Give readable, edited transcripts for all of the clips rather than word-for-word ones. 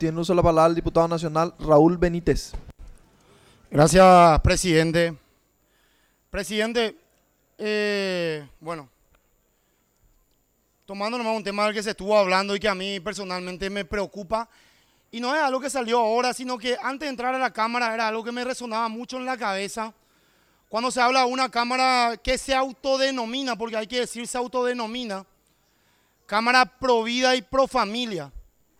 Tiene uso de la palabra el diputado nacional Raúl Benítez. Gracias, presidente. Presidente, bueno, tomando nomás un tema del que se estuvo hablando y que a mí personalmente me preocupa, y no es algo que salió ahora, sino que antes de entrar a la Cámara era algo que me resonaba mucho en la cabeza. Cuando se habla de una Cámara que se autodenomina, porque hay que decir se autodenomina, Cámara Pro Vida y Pro Familia.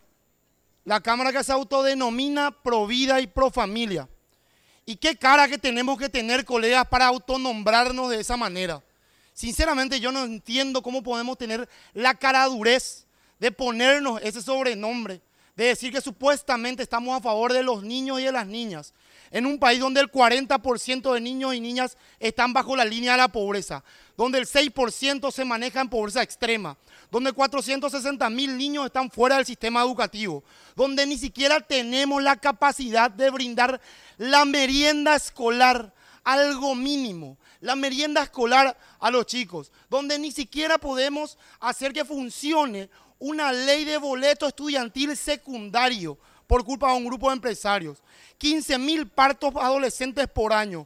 La Cámara que se autodenomina Pro Vida y Pro Familia. ¿Y qué cara que tenemos que tener, colegas, para autonombrarnos de esa manera? Sinceramente yo no entiendo cómo podemos tener la caradurez de ponernos ese sobrenombre, de decir que supuestamente estamos a favor de los niños y de las niñas, en un país donde el 40% de niños y niñas están bajo la línea de la pobreza, donde el 6% se maneja en pobreza extrema, donde 460.000 niños están fuera del sistema educativo, donde ni siquiera tenemos la capacidad de brindar la merienda escolar, algo mínimo, la merienda escolar a los chicos, donde ni siquiera podemos hacer que funcione una ley de boleto estudiantil secundario por culpa de un grupo de empresarios, 15.000 partos adolescentes por año,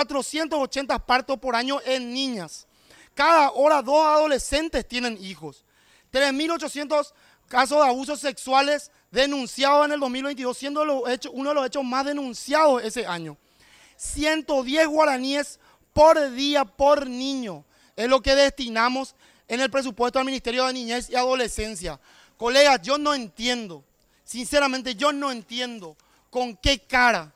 480 partos por año en niñas. Cada hora 2 adolescentes tienen hijos. 3.800 casos de abusos sexuales denunciados en el 2022, siendo uno de los hechos más denunciados ese año. 110 guaraníes por día por niño es lo que destinamos en el presupuesto del Ministerio de Niñez y Adolescencia. Colegas, yo no entiendo, sinceramente yo no entiendo con qué cara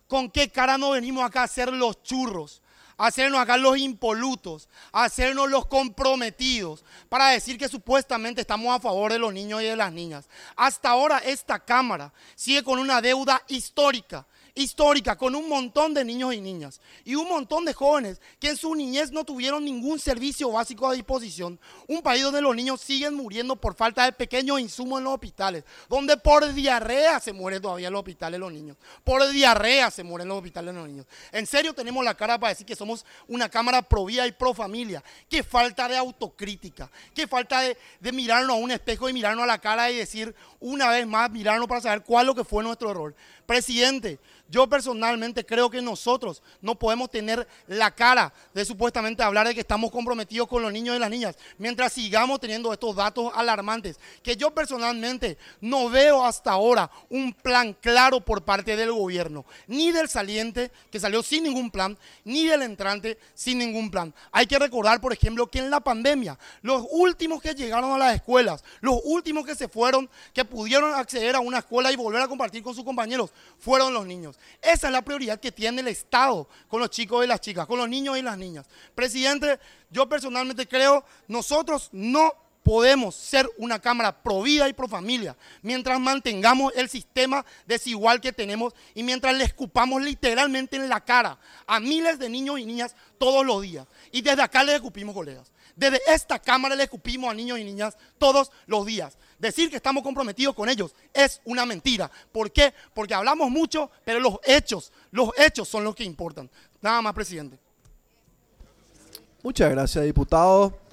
no venimos acá a hacer los churros, a hacernos acá los impolutos, a hacernos los comprometidos, para decir que supuestamente estamos a favor de los niños y de las niñas. Hasta ahora esta Cámara sigue con una deuda histórica, con un montón de niños y niñas y un montón de jóvenes que en su niñez no tuvieron ningún servicio básico a disposición. Un país donde los niños siguen muriendo por falta de pequeños insumos en los hospitales, donde por diarrea se mueren todavía en los hospitales los niños, por diarrea se mueren en los hospitales los niños. En serio tenemos la cara para decir que somos una Cámara pro vida y pro familia. Qué falta de autocrítica, qué falta de mirarnos a un espejo y mirarnos a la cara y decir una vez más, mirarnos para saber cuál es lo que fue nuestro error. Presidente, yo personalmente creo que nosotros no podemos tener la cara de supuestamente hablar de que estamos comprometidos con los niños y las niñas, mientras sigamos teniendo estos datos alarmantes, que yo personalmente no veo hasta ahora un plan claro por parte del gobierno, ni del saliente, que salió sin ningún plan, ni del entrante sin ningún plan. Hay que recordar, por ejemplo, que en la pandemia, los últimos que llegaron a las escuelas, los últimos que se fueron, que pudieron acceder a una escuela y volver a compartir con sus compañeros, fueron los niños. Esa es la prioridad que tiene el Estado con los chicos y las chicas, con los niños y las niñas. Presidente, yo personalmente creo, nosotros no podemos ser una Cámara pro vida y pro familia mientras mantengamos el sistema desigual que tenemos y mientras le escupamos literalmente en la cara a miles de niños y niñas todos los días. Y desde acá les escupimos, colegas. Desde esta Cámara le escupimos a niños y niñas todos los días. Decir que estamos comprometidos con ellos es una mentira. ¿Por qué? Porque hablamos mucho, pero los hechos son los que importan. Nada más, presidente. Muchas gracias, diputado.